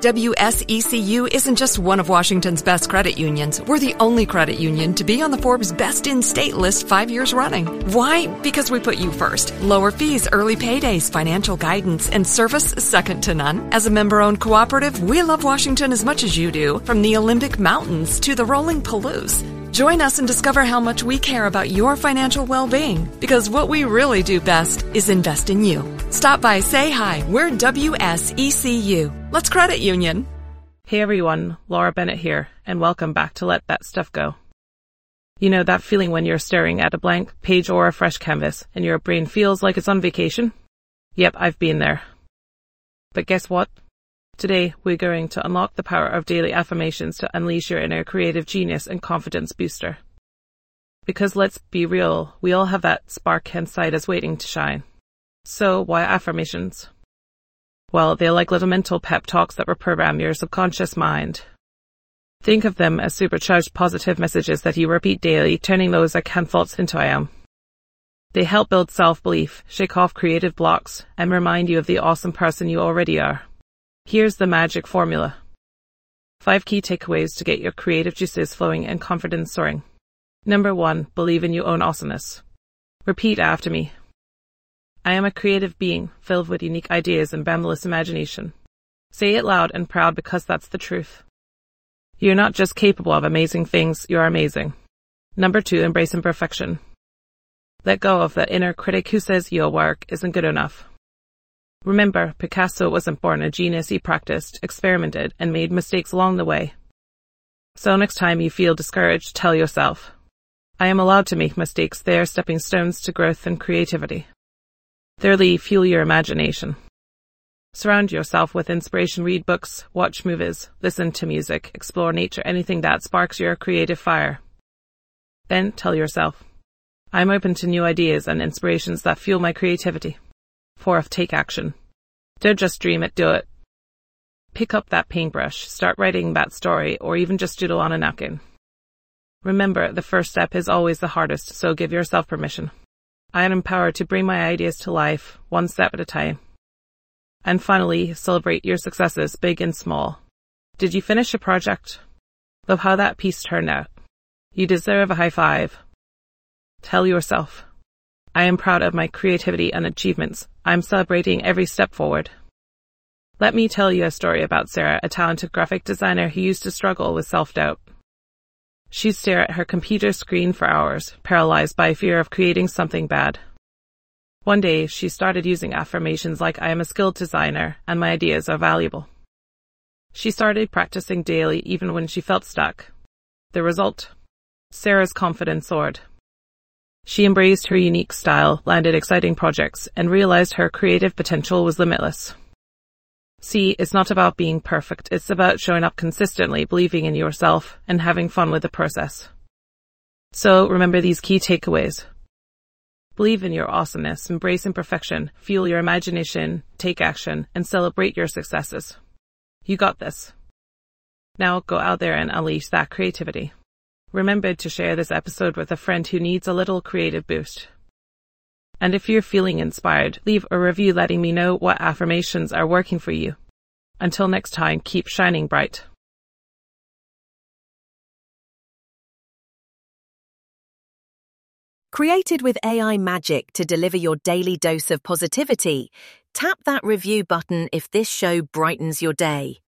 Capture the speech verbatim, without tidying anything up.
W S E C U isn't just one of Washington's best credit unions. We're the only credit union to be on the Forbes Best in State list five years running. Why? Because we put you first. Lower fees, early paydays, financial guidance, and service second to none. As a member-owned cooperative, we love Washington as much as you do, from the Olympic Mountains to the rolling Palouse. Join us and discover how much we care about your financial well-being, because what we really do best is invest in you. Stop by, say hi. We're W S E C U. Let's credit union. Hey everyone, Laura Bennett here, and welcome back to Let That Stuff Go. You know that feeling when you're staring at a blank page or a fresh canvas, and your brain feels like it's on vacation? Yep, I've been there. But guess what? Today, we're going to unlock the power of daily affirmations to unleash your inner creative genius and confidence booster. Because let's be real, we all have that spark inside us waiting to shine. So, why affirmations? Well, they're like little mental pep talks that reprogram your subconscious mind. Think of them as supercharged positive messages that you repeat daily, turning those I can thoughts into I am. They help build self-belief, shake off creative blocks, and remind you of the awesome person you already are. Here's the magic formula. Five key takeaways to get your creative juices flowing and confidence soaring. Number one, believe in your own awesomeness. Repeat after me. I am a creative being filled with unique ideas and boundless imagination. Say it loud and proud because that's the truth. You're not just capable of amazing things, you're amazing. Number two, embrace imperfection. Let go of that inner critic who says your work isn't good enough. Remember, Picasso wasn't born a genius. He practiced, experimented, and made mistakes along the way. So next time you feel discouraged, tell yourself, I am allowed to make mistakes. They are stepping stones to growth and creativity. Thirdly, fuel your imagination. Surround yourself with inspiration. Read books, watch movies, listen to music, explore nature, anything that sparks your creative fire. Then tell yourself, I'm open to new ideas and inspirations that fuel my creativity. Fourth, take action. Don't just dream it, do it. Pick up that paintbrush, start writing that story, or even just doodle on a napkin. Remember, the first step is always the hardest, so give yourself permission. I am empowered to bring my ideas to life, one step at a time. And finally, celebrate your successes, big and small. Did you finish a project? Love how that piece turned out. You deserve a high five. Tell yourself, I am proud of my creativity and achievements. I'm celebrating every step forward. Let me tell you a story about Sarah, a talented graphic designer who used to struggle with self-doubt. She'd stare at her computer screen for hours, paralyzed by fear of creating something bad. One day, she started using affirmations like, I am a skilled designer and my ideas are valuable. She started practicing daily even when she felt stuck. The result? Sarah's confidence soared. She embraced her unique style, landed exciting projects, and realized her creative potential was limitless. See, it's not about being perfect, it's about showing up consistently, believing in yourself, and having fun with the process. So, remember these key takeaways. Believe in your awesomeness, embrace imperfection, fuel your imagination, take action, and celebrate your successes. You got this. Now go out there and unleash that creativity. Remember to share this episode with a friend who needs a little creative boost. And if you're feeling inspired, leave a review letting me know what affirmations are working for you. Until next time, keep shining bright. Created with A I magic to deliver your daily dose of positivity, tap that review button if this show brightens your day.